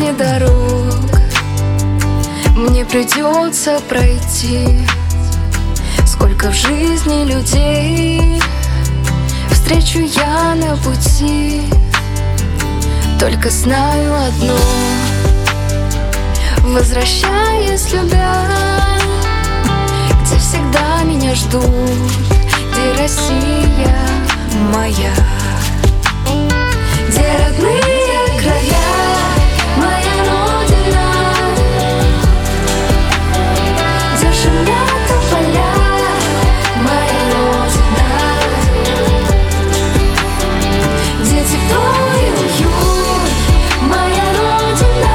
жизни дорог мне придется пройти. Сколько в жизни людей встречу я на пути. Только знаю одно: возвращаясь любя, где всегда меня ждут, где Россия моя, где родные края, моя родина, где шумят тополя, моя родина, где тепло и уют, моя родина,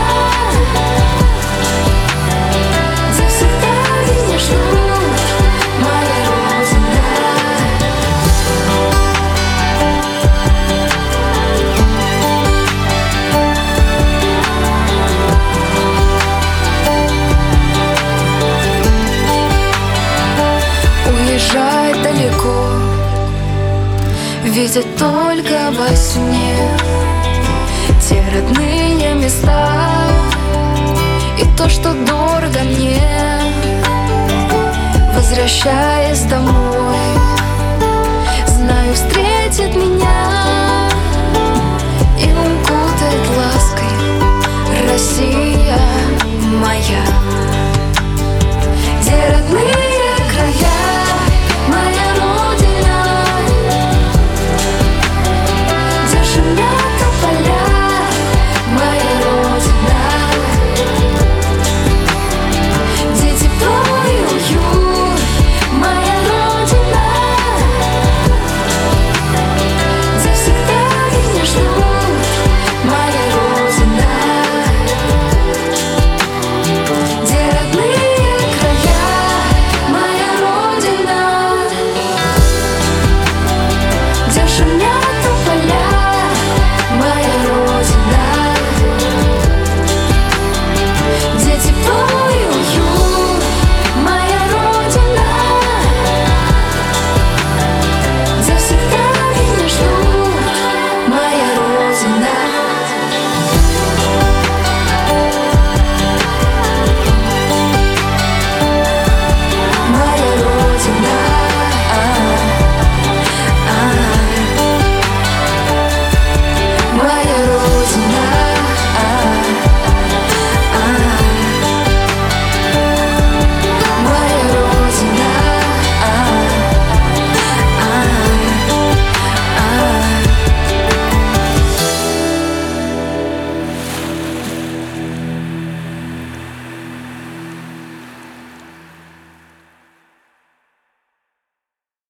где всегда меня ждут, моя родина. Уезжать далеко, видеть только во сне те родные места и то, что дорого мне. Возвращать